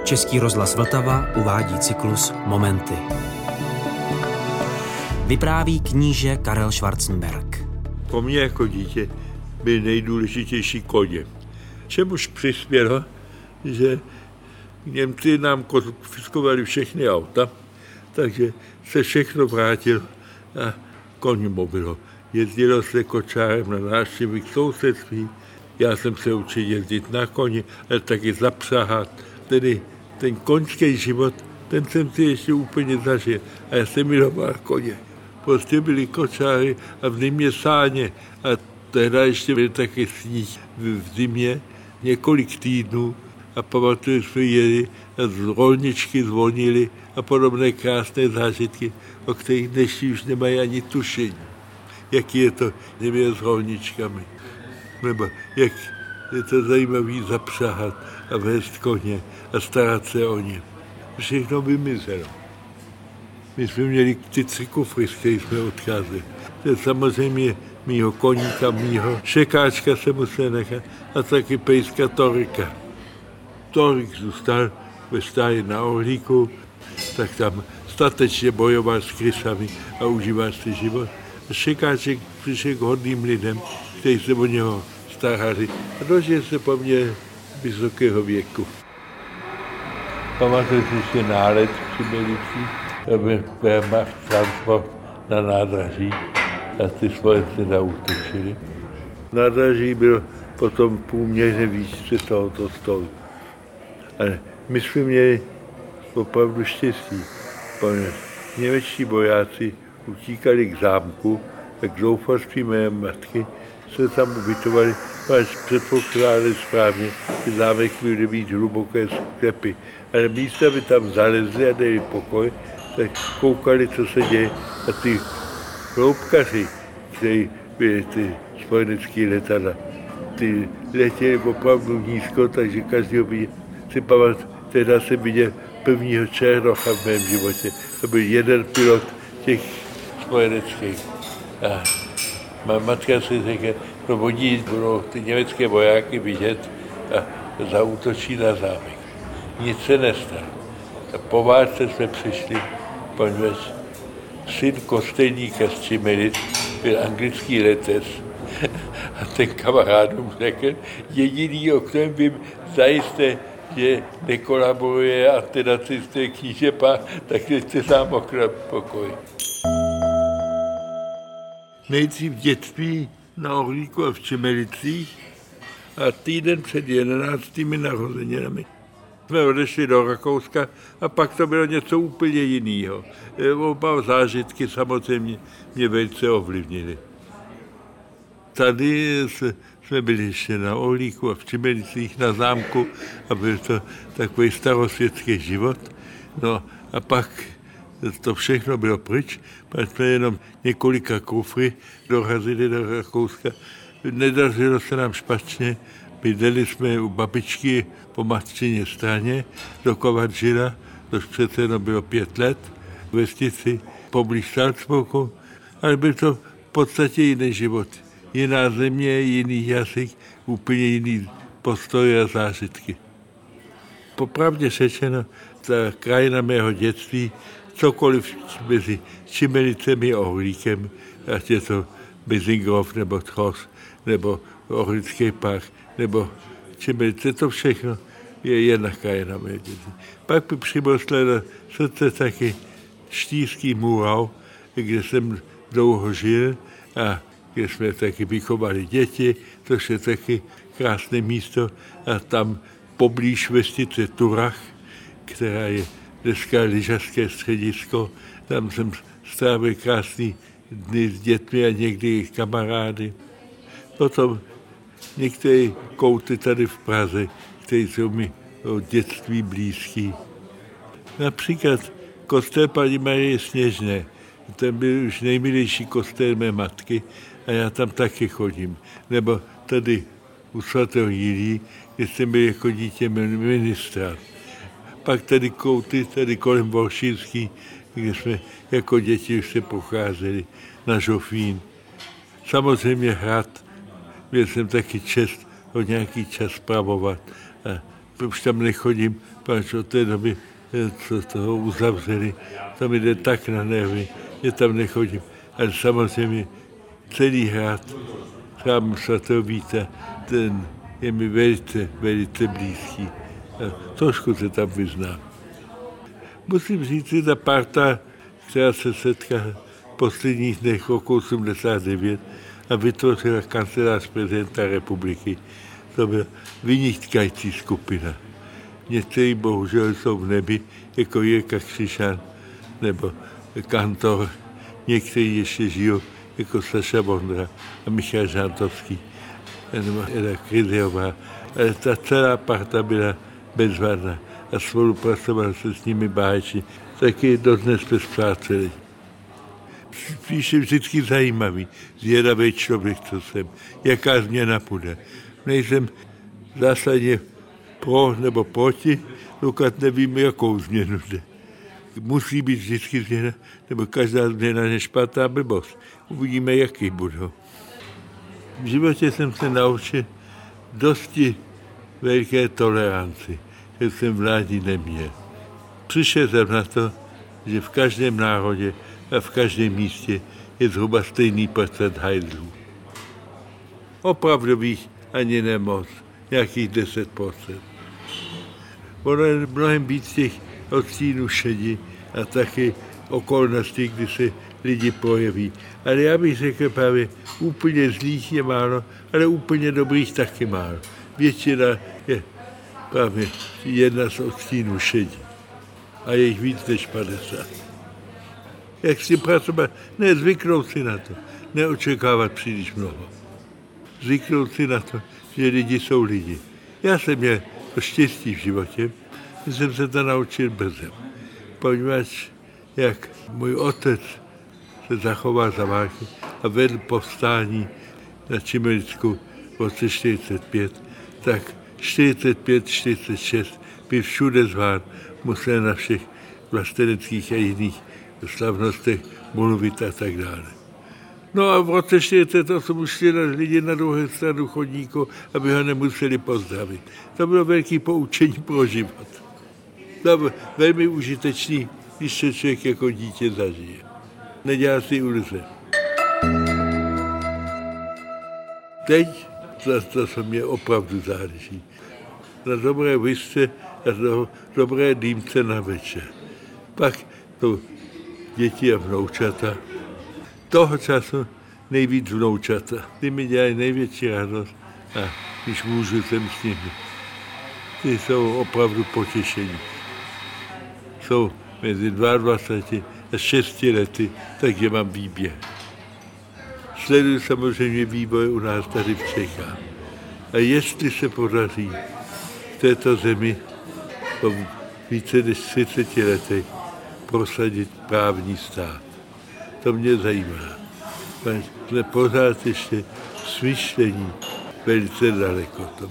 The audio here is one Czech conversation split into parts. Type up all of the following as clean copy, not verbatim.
Český rozhlas Vltava uvádí cyklus Momenty. Vypráví kníže Karel Schwarzenberg. Po mně jako dítě byly nejdůležitější koně. Čemuž přispělo, že Němci nám konfiskovali všechny auta, takže se všechno vrátilo a koňmo bylo. Jezdilo se kočárem na návštěvy k sousedství, já jsem se učil jezdit na koni, ale taky zapřáhat. Tedy ten koňský život, ten jsem si ještě úplně zažil a já jsem miloval koně. Prostě byli kočáry a v zimě sáně a tehdy ještě byl taky sníh v zimě několik týdnů a pamatuju, jsme jeli a z rolničky zvonili a podobné krásné zážitky, o kterých dnešní už nemají ani tušení. Jaký je to země s rolničkami. Nebo jak je to zajímavý zapřáhat a vést koně a starat se o ně. Všechno vymizelo. My jsme měli ty 3 kufry, z kterých jsme odcházeli. To je samozřejmě mýho koníka, mýho šekáčka se musel nechat a taky pejska Torika. Torik zůstal ve stáji na Orlíku, tak tam statečně bojoval s krysami a užíval si život. A šekáček přišel k hodným lidem, kteří se o něho starali a dožil se po mně vysokého věku. Pamatuju si ještě nálet při Milicích, aby Wehrmacht transport na nádraží a ty spojenci naútočili. Nádraží bylo potom průměrně výšce tohoto stolu. Ale my jsme měli opravdu štěstí, protože němečtí vojáci utíkali k zámku, tak k zoufalství mé matky se tam ubytovali, až předpokládali správně, že zámek bude mít hluboké sklepy. Ale místo, aby tam zalezli a dali pokoj, tak koukali, co se děje. A ty hloubkaři, kteří byli ty spojenecký letadla, ty letěli opravdu nízko, takže každý si pamatuju, teda jsem viděl prvního Černocha v mém životě. To byl jeden pilot těch spojeneckých. A má matka si řekla, no oni budou ty německé vojáky vidět a zaútočí na zámek. Nic se nestalo. A po válce jsme přišli, poněvadž syn kostelníka z Čimelic byl anglický letec a ten kamarádům řekl, jediný, o kterém vím zajisté, že nekolaboruje antinacisté knížepa, tak jste sám okrát pokoj. Nejdřív v dětství na Orlíku a v Čemelicích a týden před 11. narozeninami jsme odešli do Rakouska a pak to bylo něco úplně jiného. Oba zážitky samozřejmě mě velice ovlivnily. Tady jsme byli ještě na Orlíku a v Čemelicích na zámku a byl to takový starosvětský život. No a pak to všechno bylo pryč, pak jsme jenom několika kufry dorazili do Rakouska. Nedařilo se nám špatně, bydleli jsme u babičky po matčině straně do Kovadžila, což přece jenom bylo 5 let, v vesnici poblíž Salzburgu, ale byl to v podstatě jiný život. Jiná země, jiný jazyk, úplně jiný postoj a zážitky. Popravdě řečeno, ta krajina mého dětství, cokoliv mezi Čimelicemi a Orlíkem, ať je to Bizingrov nebo Tros, nebo Orlický park, nebo Čimelice, to všechno je jedna krajina mého dětství. Pak by přibrostla do srdce taky Štýrský Můrau, kde jsem dlouho žil a kde jsme taky vychovali děti, což je taky krásné místo a tam poblíž vesnice Turach, která je dneska lyžařské středisko, tam jsem strávil krásný dny s dětmi a někdy kamarády. Potom některé kouty tady v Praze, které jsou mi od dětství blízký. Například kostel paní Marie Sněžné, ten byl už nejmilejší kostel mé matky a já tam taky chodím. Nebo tady u svatého Jilí, kde jsem byl jako dítě ministra. Pak tady kouty, tady kolem Voršínský, kde jsme jako děti už se pocházeli na Žofín. Samozřejmě hrad, měl jsem taky čest ho nějaký čas spravovat. A už tam nechodím, protože od té doby, co toho uzavřeli, to mi jde tak na nervy, že tam nechodím. Ale samozřejmě celý hrad, chrám svatého Víta, ten je mi velice, velice blízký. A trošku se tam vyznám. Musím říct, že ta parta, která se setkala v posledních dnech roku 89 a vytvořila kancelář prezidenta republiky, to byla vynikající skupina. Někteří bohužel jsou v nebi, jako Jirka Křišan nebo Kantor. Někteří ještě žijou, jako Saša Vondra a Michal Žantovský nebo Eda Kryziová. Ale ta celá parta byla bezvadná a spolupracoval se s nimi báječi. Taky dodnes bez přáteli. Spíše vždycky zajímavý, zvědavý člověk, co jsem, jaká změna bude. Nejsem v zásadě pro nebo proti, dokud nevím, jakou změnu jde. Musí být vždycky změna, nebo každá změna je špatná blbost. Uvidíme, jaký budou. V životě jsem se naučil dosti velké toleranci, že jsem vládí neměl. Přišel jsem na to, že v každém národě a v každém místě je zhruba stejný procent hajzlů. Opravdových ani nemoc, nějakých 10%. Ono je mnohem víc těch odstínů šedí a taky okolností, kdy se lidi projeví. Ale já bych řekl právě, úplně zlých je málo, ale úplně dobrých taky málo. Většina je právě jedna z odstínů šedí. A je jich víc než 50. Jak si pracovat? Ne, zvyknout si na to. Neočekávat příliš mnoho. Zvyknout si na to, že lidi jsou lidi. Já jsem měl to štěstí v životě, že jsem se to naučil brzy. Poněvadž jak můj otec se zachoval za války a vedl povstání na Čimelicku v roce 45, tak 45, 46 byl všude zván, musel na všech vlasteneckých a jiných slavnostech mluvit a tak dále. No a v roce 48 už šli lidi na druhé stranu chodníku, aby ho nemuseli pozdravit. To bylo velké poučení pro život. To bylo velmi užitečný, když se člověk jako dítě zažije. Nedělá si iluze. Teď to se mě opravdu záleží. Na dobré visce a dobré dýmce na večer. Pak to děti a vnoučata. Toho času nejvíc vnoučata. Ty mi dělají největší radost a když můžu, jsem s nimi. Ty jsou opravdu potěšení. Jsou mezi 22 a 6 lety, takže mám výběh. Sleduju samozřejmě vývoj u nás tady v Čechách. A jestli se podaří v této zemi po více než 30 letech prosadit právní stát, to mě zajímá. Jsme pořád ještě smyšlení velice daleko tomu.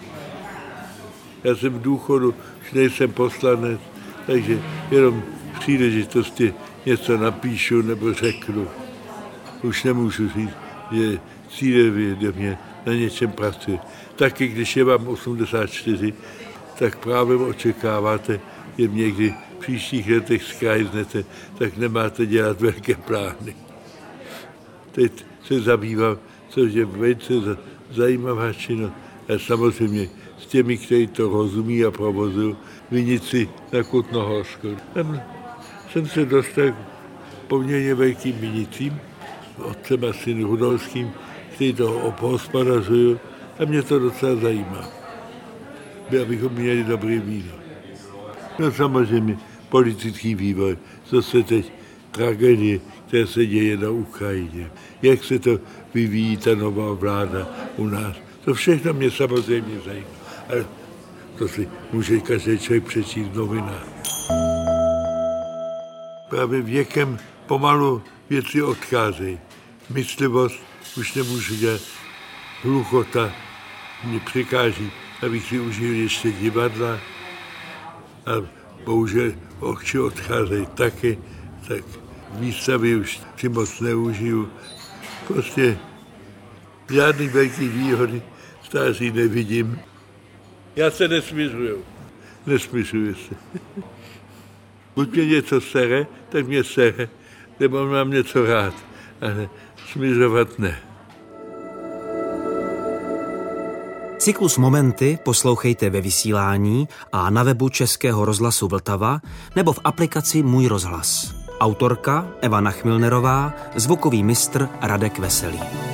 Já jsem v důchodu, už nejsem poslanec, takže jenom v příležitosti něco napíšu nebo řeknu. Už nemůžu říct, že cílevědomě na něčem pracuji. Taky když je vám 84, tak právě očekáváte, že někdy v příštích letech zkrajznete, tak nemáte dělat velké plány. Teď se zabývám, což je velice zajímavá činnost. A samozřejmě s těmi, kteří to rozumí a provozují, Vinici na Kutnohorsku. Tam jsem se dostal k poměrně velkým vinicím, otcem a synem Rudolským, kteří to obhospodařují a mě to docela zajímá, abychom měli dobré víno. No samozřejmě politický vývoj, co se teď tragédie, která se děje na Ukrajině, jak se to vyvíjí ta nová vláda u nás. To všechno mě samozřejmě zajímá, ale to si může každý člověk přečíst v novinách. Právě věkem pomalu věci odcházejí. Myslivost už nemůžu dělat, hluchota mě překáží, abych si užil ještě divadla a bohužel oči odcházejí taky, tak výstavy už si moc neužiju. Prostě žádný velký výhody stáří nevidím. Já se nesmiřuju. Nesmiřuju se. Buď mě něco sere, tak mě sere, nebo mám něco rád, ale smiřovat ne. Cyklus Momenty poslouchejte ve vysílání a na webu Českého rozhlasu Vltava nebo v aplikaci Můj rozhlas. Autorka Eva Nachmilnerová, zvukový mistr Radek Veselý.